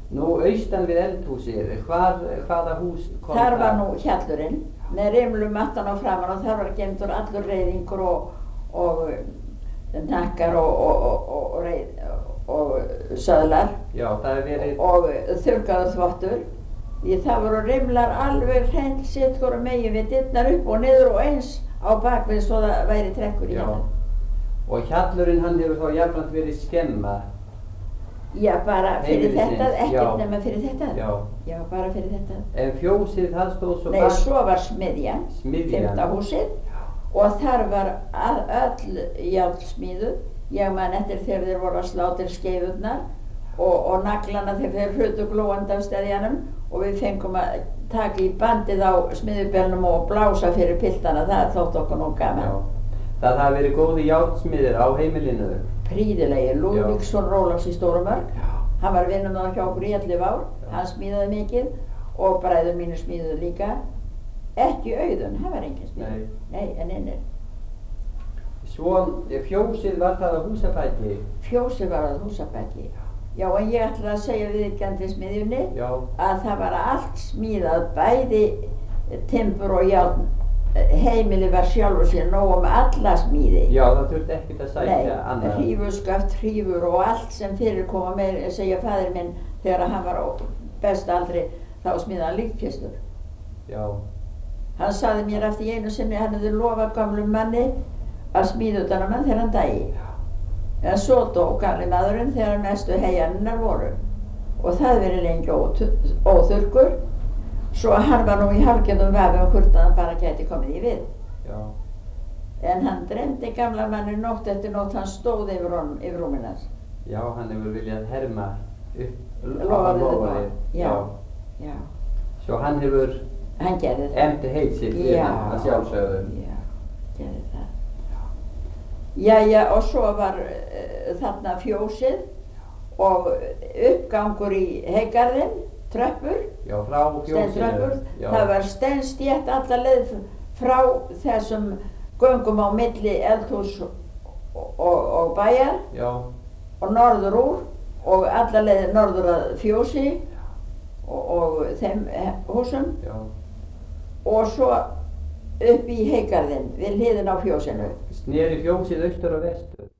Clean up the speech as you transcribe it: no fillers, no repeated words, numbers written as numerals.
Nú austan við eldhúsið, hvaða hús kom það? Þar var nú hjallurinn með rimlum aftan og framan og þar var gemdur allur reiðingur og nakkar og söðlar. Já, það hefur verið. Og þurrkaður þvottur. Það voru rimlar alveg hreint sitt hvoru megin við dyrnar upp og niður og eins á bakvið svo það væri trekkur í hérna. Og hjallurinn hann hefur þá jafnframt verið skemma. Já, bara fyrir þetta, Já. ekkert nema fyrir þetta. Já. Já, bara fyrir þetta. En fjósið það stóð svo Nei, svo var smiðjan, Smiðjan. 5. húsið og þar var öll járnsmíðuð. Ég man eftir þegar þeir voru að slá til skeifurnar og naglana þegar þeir hrutu glóandi af steðjanum og við fengum að taka í bandið á smiðjubelnum og blása fyrir piltana. Það þótt okkur nú gaman. Já. Það hafa verið góði járnsmiðir á heimilinu. Príðilegir, Lúðvíksson Rólafs í Stórumörk. Já. Hann var vinnunnar hjá okkur í 11 ár. Hann smíðaði mikið og bræður mínu smíðuðu líka. Ekki Auðun, hann var engin smíður. Nei, en innir. Svo fjósið var það á Húsabæki. Fjósið var á Húsabæki. Já, en ég ætla að segja viðurkenndi smiðjunni að það var allt smíðað, bæði timbur og járn. Heimili var sjálfur sér nóg alla smíði. Já, það þurfti ekkert að sækja annað. Nei, hrífuskaft, hrífur og allt sem fyrirkoma með, segja faðir minn, þegar hann var á besta aldri, þá smíðaði hann líkkistur. Já. Hann sagði mér eftir einu sinni, hann hefði lofað gamlum manni að smíða utan á mann þegar hann dæi. En svo dó gamli maðurinn þegar næstu heyjaninnar voru. Og það verið lengi óþurrkur. Svo hann var nú í hálfgerðum vafi hvort að hann bara gæti komið í við. Já. En hann dreymdi gamla manni nótt eftir nótt, hann stóð yfir honum, yfir rúminu hans. Já, hann hefur viljað herma upp loforðið. Já. Já. Svo hann hefur gerði það. efndi heit sitt við hann að sjálfsögðu. Já, gerði það. Jæja, og svo var þarna fjósið og uppgangur í heygarðinn. Tröppur, Já, frá fjósinu. steintröppur, það var steinstétt alla leið frá þessum göngum á milli eldhús og bæjar og norður úr og alla leið norður að fjósi og þeim húsum og svo upp í heygarðinn við hliðina á fjósinu. Sneri fjósið austur og vestur.